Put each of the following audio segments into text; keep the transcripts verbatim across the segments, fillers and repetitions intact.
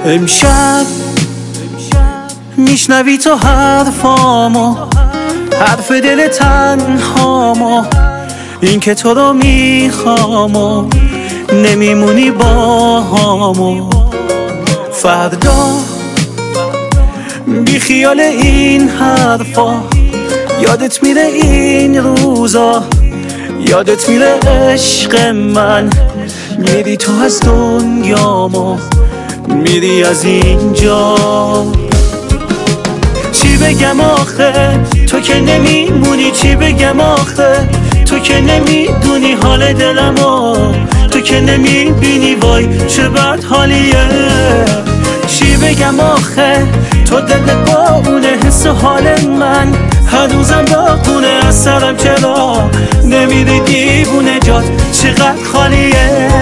امشب میشنوی تو حرفامو، حرف دل تنهامو، این که تو رو میخوامو نمیمونی با همو. فردا بی خیال این حرفا، یادت میره این روزا، یادت میره عشق من، میری تو از دنیامو، میری از اینجا. چی بگم آخه تو که نمیمونی، چی بگم آخه تو که نمیدونی حال دلمو، تو که نمیبینی وای چه بد حالیه. چی بگم آخه تو دلت با اونه، حس حال من هنوزم داغونه، از سرم چرا نمیری دیوونه، جات چقدر خالیه.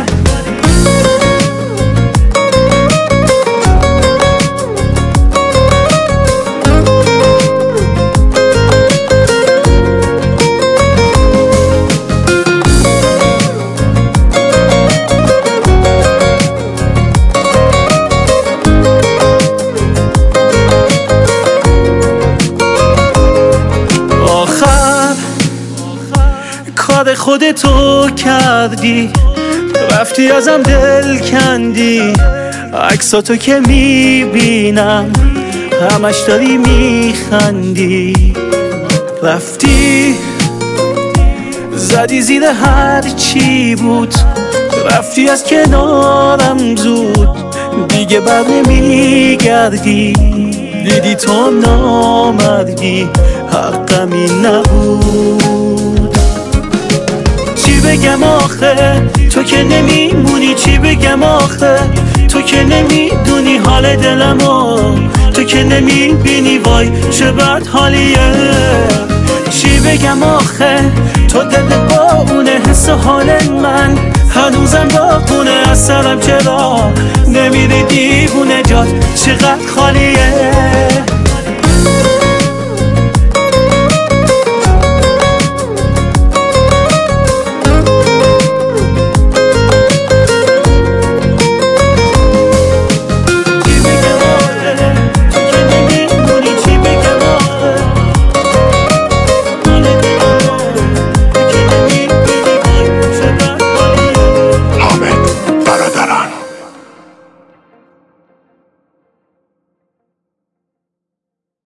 کار خودتو کردی، رفتی ازم دل کندی، عکساتو که میبینم همش داری میخندی. رفتی زدی زیر هر چی بود، رفتی از کنارم زود، دیگه بر نمیگردی، دیدی تو نامردی، حقم این نبود. چی بگم آخه تو که نمیمونی، چی بگم آخه تو که نمیدونی حال دلمو، تو که نمیبینی وای چه بد حالیه. چی بگم آخه تو دلت با اونه، حس حال من هنوزم داغونه، از سرم چرا نمیری دیوونه، جات چقدر خالیه.